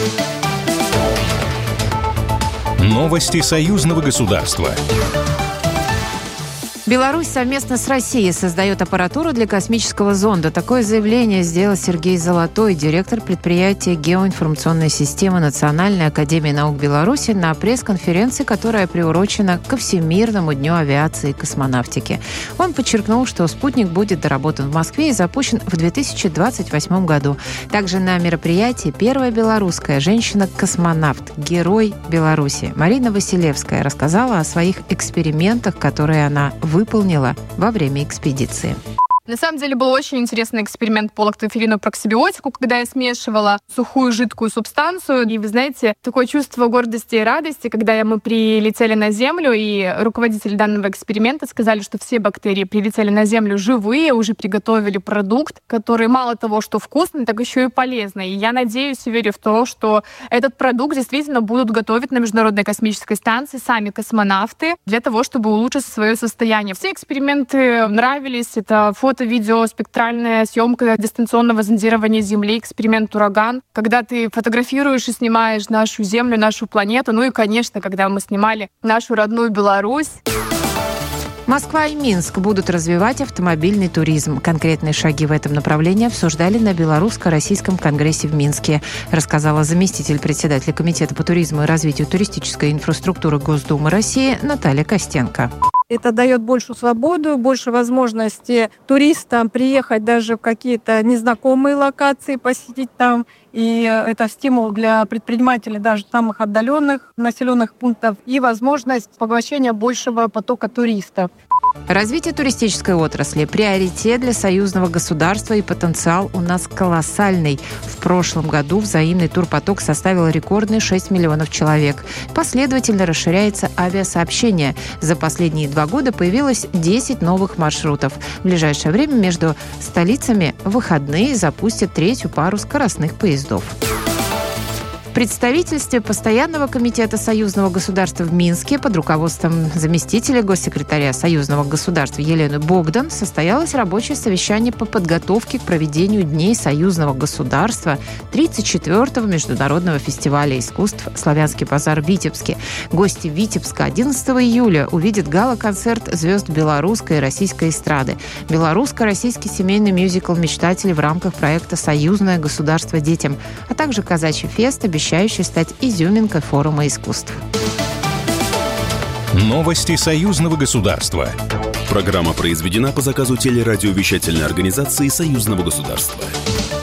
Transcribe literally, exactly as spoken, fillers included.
Новости союзного государства. Беларусь совместно с Россией создает аппаратуру для космического зонда. Такое заявление сделал Сергей Золотой, директор предприятия «Геоинформационная система» Национальной академии наук Беларуси, на пресс-конференции, которая приурочена ко Всемирному дню авиации и космонавтики. Он подчеркнул, что спутник будет доработан в Москве и запущен в две тысячи двадцать восьмом году. Также на мероприятии первая белорусская женщина-космонавт, герой Беларуси Марина Василевская рассказала о своих экспериментах, которые она выполнила во время экспедиции. На самом деле был очень интересный эксперимент по лактоферину проксибиотику, когда я смешивала сухую жидкую субстанцию. И вы знаете, такое чувство гордости и радости, когда мы прилетели на Землю, и руководители данного эксперимента сказали, что все бактерии прилетели на Землю живые, уже приготовили продукт, который мало того, что вкусный, так еще и полезный. И я надеюсь и верю в то, что этот продукт действительно будут готовить на Международной космической станции сами космонавты для того, чтобы улучшить свое состояние. Все эксперименты нравились. Это фото видео, спектральная съемка дистанционного зондирования Земли, эксперимент «Ураган», когда ты фотографируешь и снимаешь нашу Землю, нашу планету. Ну и, конечно, когда мы снимали нашу родную Беларусь. Москва и Минск будут развивать автомобильный туризм. Конкретные шаги в этом направлении обсуждали на Белорусско-Российском конгрессе в Минске, рассказала заместитель председателя Комитета по туризму и развитию туристической инфраструктуры Госдумы России Наталья Костенко. Это дает большую свободу, больше возможности туристам приехать даже в какие-то незнакомые локации, посетить там. И это стимул для предпринимателей даже самых отдаленных населенных пунктов и возможность поглощения большего потока туристов. Развитие туристической отрасли – приоритет для союзного государства, и потенциал у нас колоссальный. В прошлом году взаимный турпоток составил рекордные шесть миллионов человек. Последовательно расширяется авиасообщение. За последние два года появилось десять новых маршрутов. В ближайшее время между столицами в выходные запустят третью пару скоростных поездов. В представительстве Постоянного комитета союзного государства в Минске под руководством заместителя госсекретаря союзного государства Елены Богдан состоялось рабочее совещание по подготовке к проведению Дней союзного государства тридцать четвёртого международного фестиваля искусств «Славянский базар» в Витебске. Гости Витебска одиннадцатого июля увидят гала-концерт звезд белорусской и российской эстрады, белорусско-российский семейный мюзикл «Мечтатели» в рамках проекта «Союзное государство детям», а также казачий фест, обещающий стать изюминкой форума искусств. Новости союзного государства. Программа произведена по заказу телерадиовещательной организации союзного государства.